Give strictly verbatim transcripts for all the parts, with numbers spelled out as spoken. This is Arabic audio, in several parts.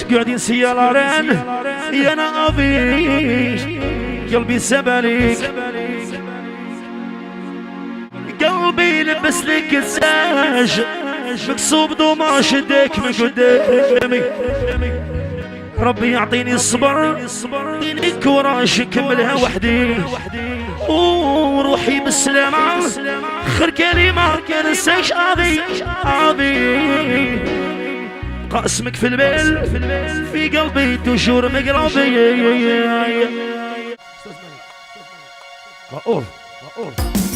قاعدين سيارين يا انا ابي قلبي سبليك قلبي لبس لك الزاج مكسوب دوماش يديك من قدامي ربي يعطيني الصبر يعطيني كوراج كملها وحدي وروحي بالسلامة خير كلمة كان نساش ابي ابي قاسمك في البال في قلبي تشور مقربي رؤوف رؤوف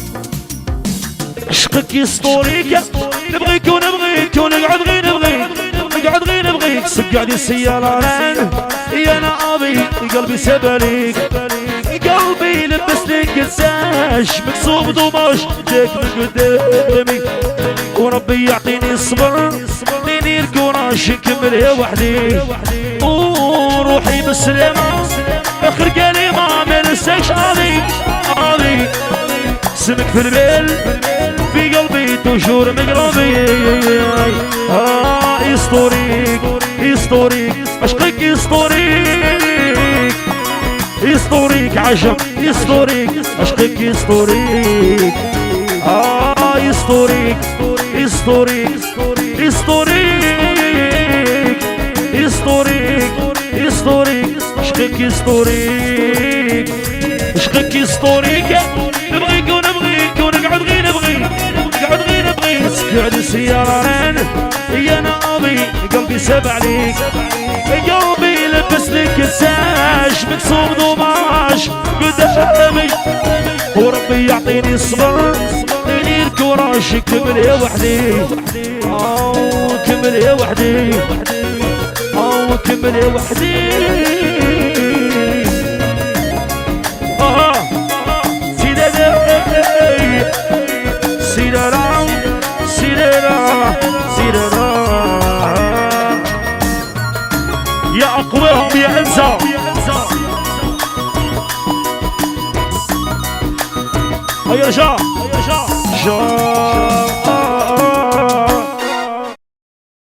عشقك يسطوريك نبغيك ونبغيك ونقعد غير نبغيك نقعد غير نبغيك سقعد السيارة يا انا ابي قلبي سبليك قلبي لبس لك الساش مكسوب دوماش ديك من قدامي وربي يعطيني الصبر يعطيني الكوراج كملها وحدي وروحي بالسلامة اخر كلمة ما ننساش ابي ابي سمك في البال في قلبي تشور مقربي اه يسطوريك يسطوريك عشقك يسطوريك يسطوريك عجب يسطوريك عشقك يسطوريك اه يسطوريك يسطوريك يسطوريك يسطوريك يسطوريك عشقك يسطوريك عشقك يسطوريك نبغيك ونبغيك ونقعد غير نبغيك نقعد غير نبغيك سكعد السيارة يا انا ابي قلبي سبع ليك قلبي لبس لك الساش مكسوب ضماش قدامي وربي يعطيني الصبر يعطيني الكوراج كملها وحدي او كملها وحدي او كملها وحدي اه سيدرا سيدرا سيدرا يا أقواهم يا أنسى هيا جا جا